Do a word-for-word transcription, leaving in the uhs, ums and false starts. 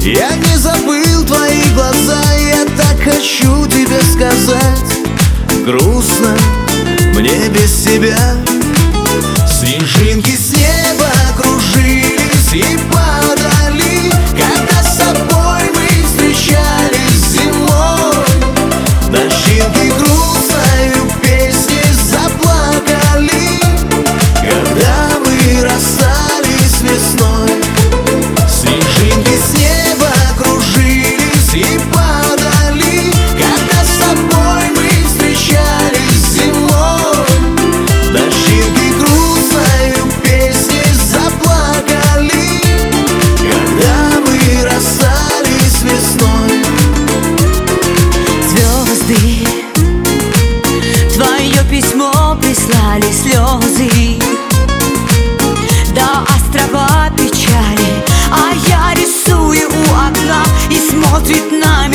Я не забыл твои глаза, я так хочу тебе сказать. Грустно мне без тебя. Снежинки с неба кружились и падали, когда с тобой мы встречались зимой. Дождинки грустною песней заплакали, когда мы расстались весной. Снежинки с неба кружились и падали, когда с тобой мы встречались зимой. Дождинки грустною песней заплакали, когда мы расстались весной. Звезды твое письмо прислали слезы до острова печали, а я рисую у окна, и смотрит на